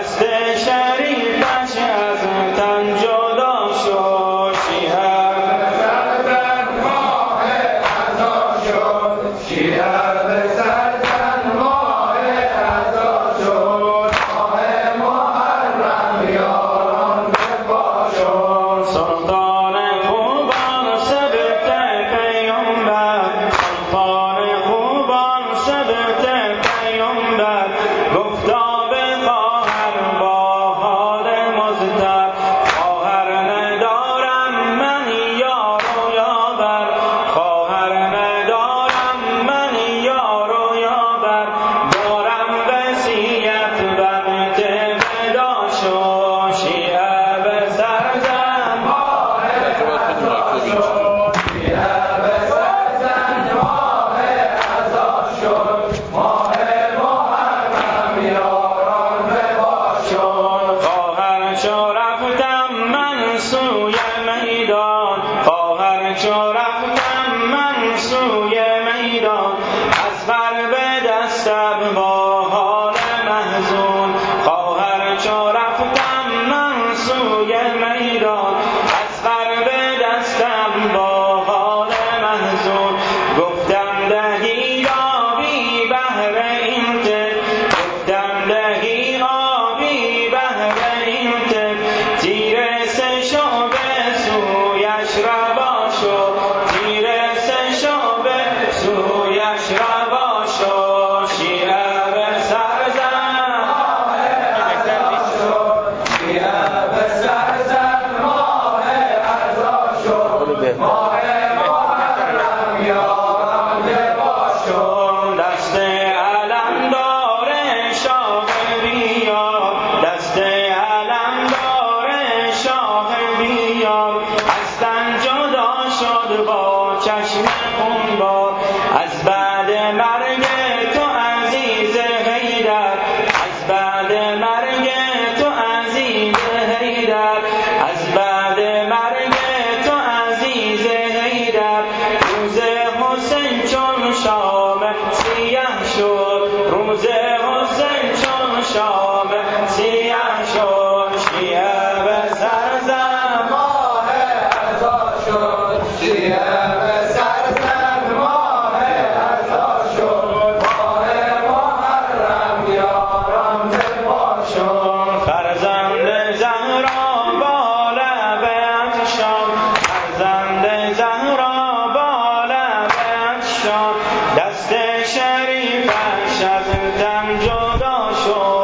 دست شریفش از تن جدا شد، شیعه به سرزن ماه عزا شد، شیعه به سرزن ماه عزا شد، ماه محرم یاران به پا شد. سلطان خوبان سبت پیامبر، سلطان خوبان سبت پیامبر، گفتا به خواهر با حال مضطر، خواهر ندارم من یار و یاور، خواهر ندارم من یار و یاور، دارم وصیت وقت ودا شد، شیعه به سرزن ماه عزا شد، شیعه به سرزن ماه عزا شد، ماه محرم یاران به پا شد. خواهر چو رفتم من سوی میدان، خواهر چو رفتم من سوی میدان، از بر به دستم با حال محزون، خواهر چو رفتم من سوی میدان، از بر به دستم با حال محزون، گفتم دهید آبی بهر این دل، گفتم دهید آبی بهر این دل، تیر سه شعبه سویش روا شد، تیر سه شعبه سویش روا شد، شیعه به سرزن ماه عزا شد، شیعه به سرزن ماه عزا شد، ماه محرم یاران به پا شد. دست علمدار شاه بیا، دست علمدار شاه بیا، از تن جدا شد با چشم خونبار، از بعد مرگ تو عزیز حیدر، از بعد مرگ تو عزیز حیدر، از بعد مرگ تو عزیز حیدر، روز حسین چون شام سیاه شد، روز حسین چون شام سیاه شد، شیعه به سرزن ماه عزا شد، شیعه به سرزن ماه عزا شد، ماه محرم یاران به پا شد. فرزند زهرا با لب افشان، فرزند زهرا با لب افشان، دست شریفش از تن جدا شد.